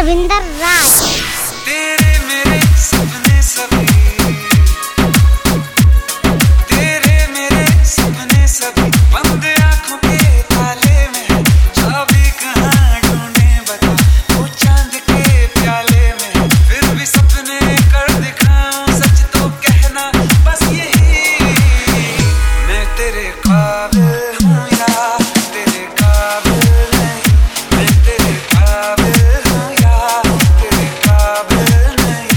रविंदर राज। तेरे मेरे सपने सभी, तेरे मेरे सपने सभी बंद आंखों के ताले में है। चाबी कहाँ ढूंढे बता, वो चांद के प्याले में है। फिर भी सपने कर दिखाऊं, सच तो कहना बस यही, मैं तेरे काबिल हूँ या तेरे काबिल नहीं। मैं तेरे काबिल हूँ या तेरे काबिल नहीं।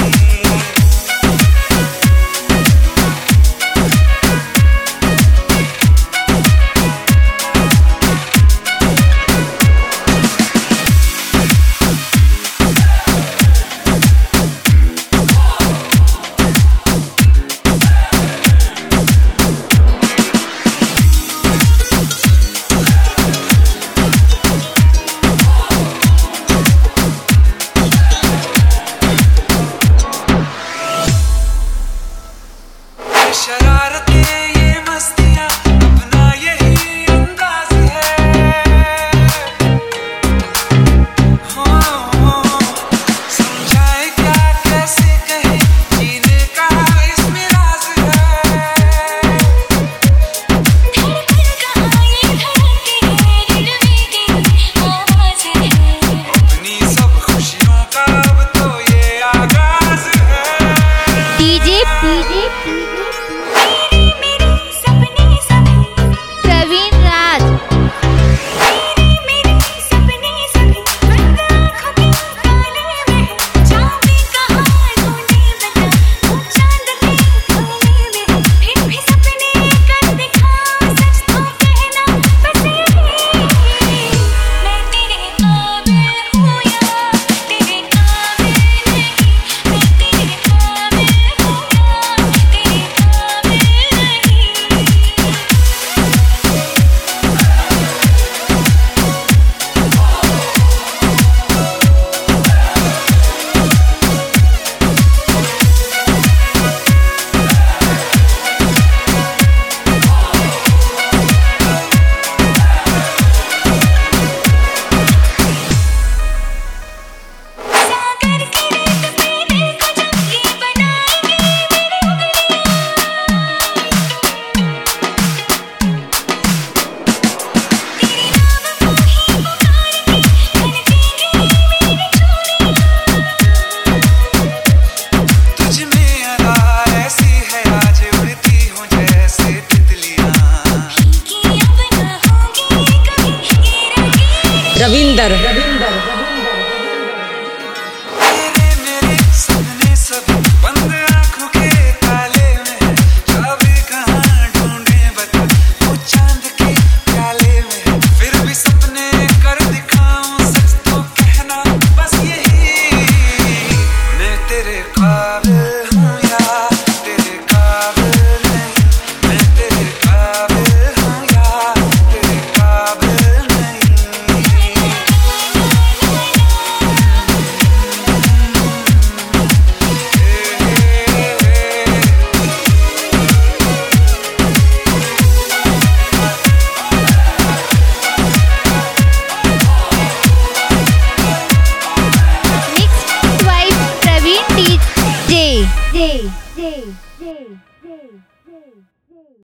शरारतें ये मस्तियाँ अपना यही अंदाज है। समझाए क्या कैसे कहे, जीने का इसमें राज है। अपनी सब खुशियों का अब तो ये आगाज है। डीजे प्रवीण राज। रविंदर।